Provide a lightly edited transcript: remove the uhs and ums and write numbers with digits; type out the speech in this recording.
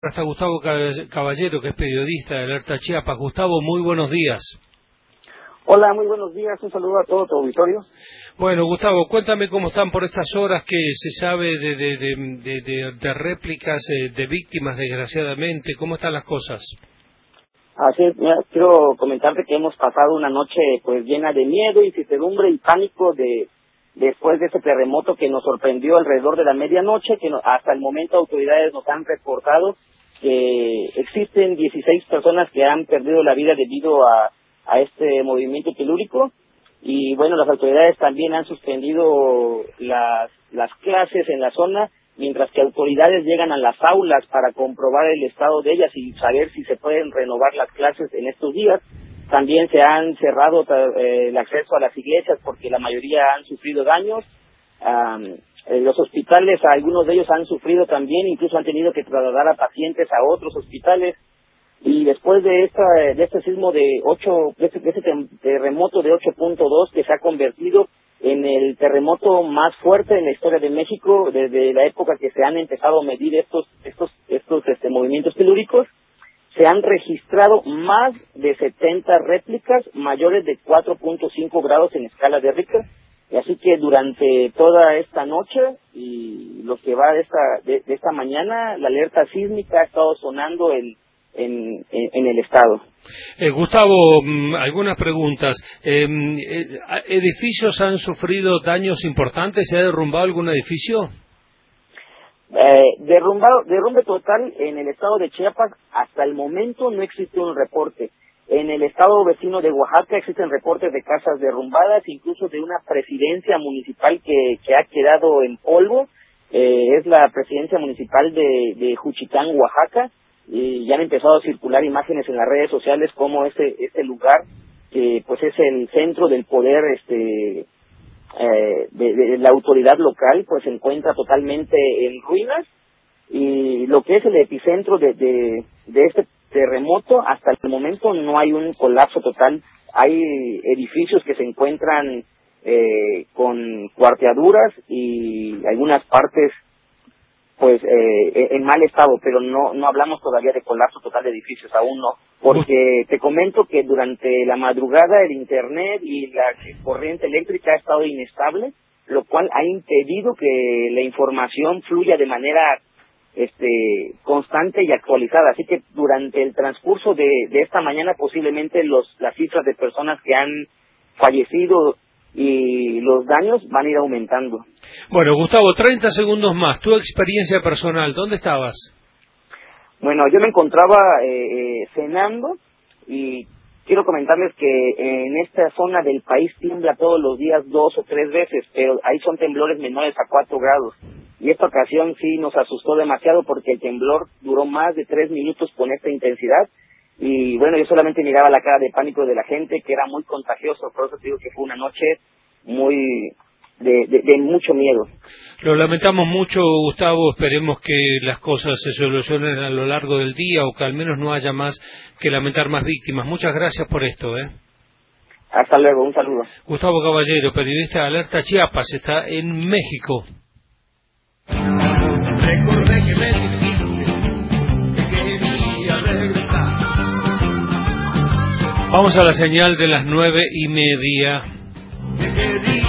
Hasta Gustavo Caballero, que es periodista de Alerta Chiapas. Gustavo, muy buenos días. Hola, muy buenos días. Un saludo a todo tu auditorio. Bueno, Gustavo, cuéntame cómo están por estas horas que se sabe de réplicas de víctimas, desgraciadamente. ¿Cómo están las cosas? Así es, mira, quiero comentarte que hemos pasado una noche pues llena de miedo, incertidumbre y pánico después de ese terremoto que nos sorprendió alrededor de la medianoche, que hasta el momento autoridades nos han reportado que existen 16 personas que han perdido la vida debido a este movimiento telúrico. Y bueno, las autoridades también han suspendido las clases en la zona, mientras que autoridades llegan a las aulas para comprobar el estado de ellas y saber si se pueden renovar las clases en estos días. También se han cerrado el acceso a las iglesias porque la mayoría han sufrido daños. Los hospitales, algunos de ellos han sufrido también, incluso han tenido que trasladar a pacientes a otros hospitales. Y después de este sismo de este terremoto de 8.2 que se ha convertido en el terremoto más fuerte en la historia de México desde la época que se han empezado a medir estos movimientos telúricos, se han registrado más de 70 réplicas mayores de 4.5 grados en escala de Richter. Y así que durante toda esta noche y lo que va de esta mañana, la alerta sísmica ha estado sonando en el estado. Gustavo, algunas preguntas. ¿Edificios han sufrido daños importantes? ¿Se ha derrumbado algún edificio? Derrumbe total en el estado de Chiapas. Hasta el momento no existe un reporte. En el estado vecino de Oaxaca existen reportes de casas derrumbadas, incluso de una presidencia municipal que ha quedado en polvo. Es la presidencia municipal de Juchitán, Oaxaca. Y ya han empezado a circular imágenes en las redes sociales como este lugar que pues es el centro del poder de la autoridad local, pues se encuentra totalmente en ruinas. Y lo que es el epicentro de este terremoto, hasta el momento no hay un colapso total. Hay edificios que se encuentran con cuarteaduras y algunas partes pues en mal estado, pero no hablamos todavía de colapso total de edificios, aún no, porque te comento que durante la madrugada el internet y la corriente eléctrica ha estado inestable, lo cual ha impedido que la información fluya de manera constante y actualizada. Así que durante el transcurso de esta mañana posiblemente las cifras de personas que han fallecido y los daños van a ir aumentando. Bueno, Gustavo, 30 segundos más. Tu experiencia personal, ¿dónde estabas? Bueno, yo me encontraba cenando y quiero comentarles que en esta zona del país tiembla todos los días 2 o 3 veces, pero ahí son temblores menores a 4 grados. Y esta ocasión sí nos asustó demasiado porque el temblor duró más de 3 minutos con esta intensidad. Y bueno, yo solamente miraba la cara de pánico de la gente, que era muy contagioso, por eso te digo que fue una noche muy de mucho miedo. Lo lamentamos mucho, Gustavo, esperemos que las cosas se solucionen a lo largo del día o que al menos no haya más que lamentar más víctimas. Muchas gracias por esto. Hasta luego, un saludo. Gustavo Caballero, periodista de Alerta Chiapas, está en México. Recordé que me dijiste que quería regresar. Vamos a la señal de las 9:30.